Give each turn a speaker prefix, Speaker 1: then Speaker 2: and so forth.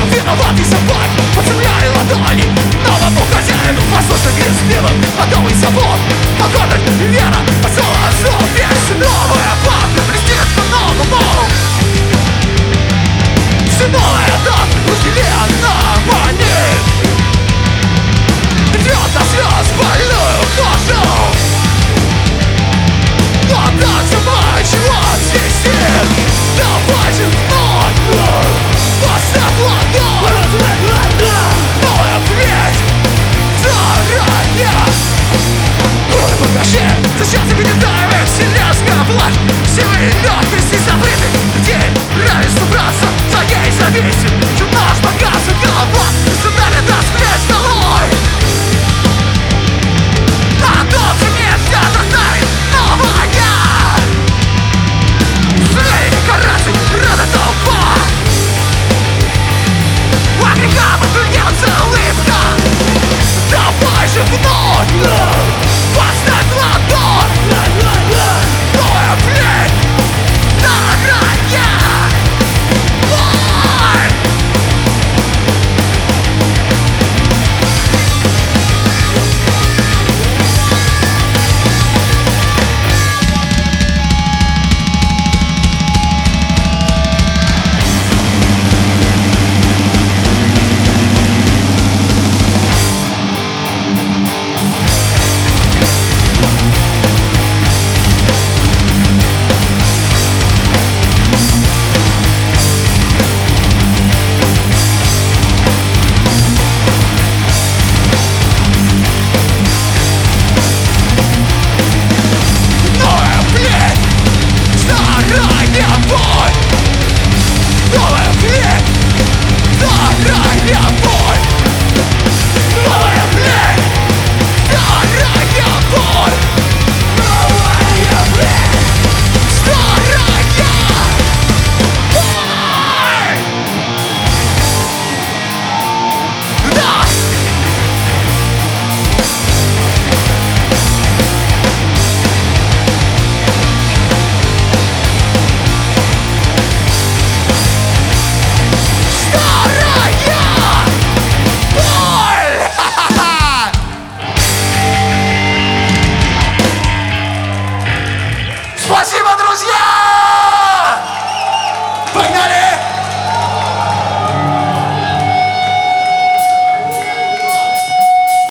Speaker 1: Виноватый собак под земля и ладони. Новому хозяину послушно неизменным готовый завод. Покорность, вера, поцелуй, зов, весь новая правда блестит по-новому. Все новое дат вселенная манит. Идет на слез больную кожу. Но также мы чего здесь нет. Давай же вновь поставь ладонь. Новая плеть заранее. Ой, покажи, зачем тебе не давит вселенская власть? Силы легкости забыты, где равенство браться твоей зависит. Чем наш показывает голова, сценарий даст плеть долой. А тот же нельзя заставить новая. Злые декорации, рада толпа. Агрегаты плюется улыбка. Давай же вновь поставь ладонь. Новая плеть заранее. Ой! Новая плеть, заранее бой.